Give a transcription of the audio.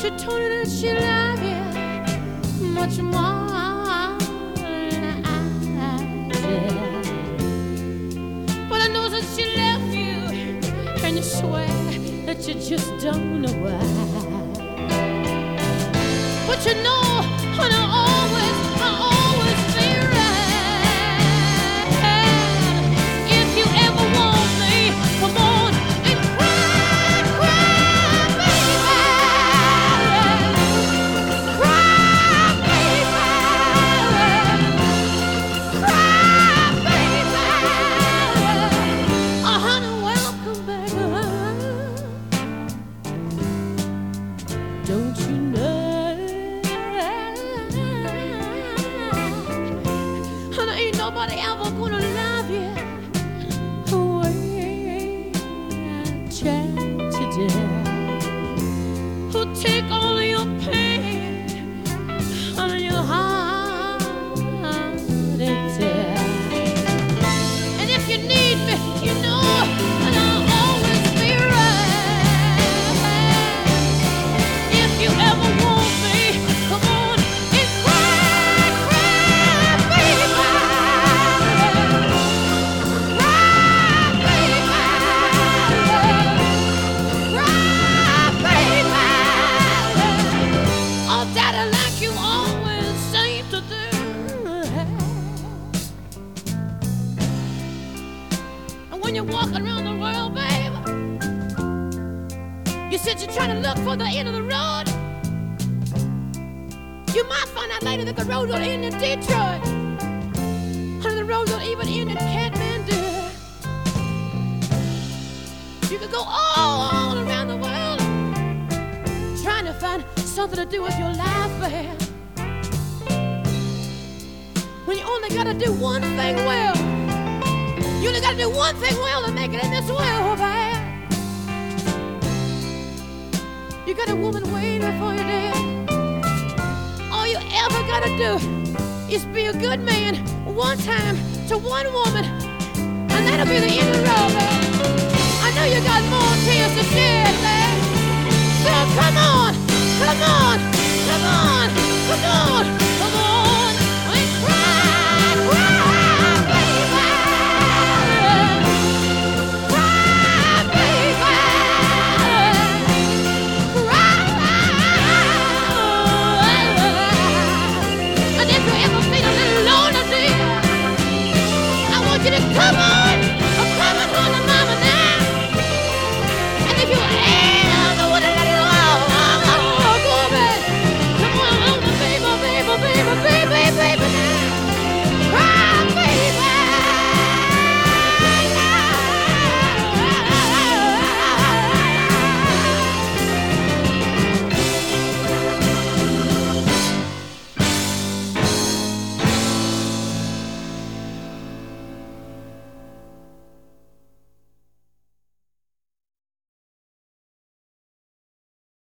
she told me that she loved you much more than I did. But I know that she left you, and you swear that you just don't know why. But you know, honey, I'll always be right. If you ever want me, come on and cry, cry, baby. Cry, baby. Cry, baby. Oh, honey, welcome back. Don't you know? Nobody ever gonna love you the way I tried to do. Who'll take all of your pain out of your heart and tear. And if you need me, you know that I'll always be right. If you ever want me, come on and cry, cry, baby. When you're walking around the world, baby, you said you're trying to look for the end of the road. You might find out later that the road don't end in Detroit. Honey, the road don't even end in Kathmandu. You could go all around the world trying to find something to do with your life, baby. When you only gotta do one thing well. You only gotta do one thing well to make it in this world, babe. You got a woman waiting for you there. All you ever gotta do is be a good man one time to one woman, and that'll be the end of the road, babe. I know you got more tears to shed, babe. So come on.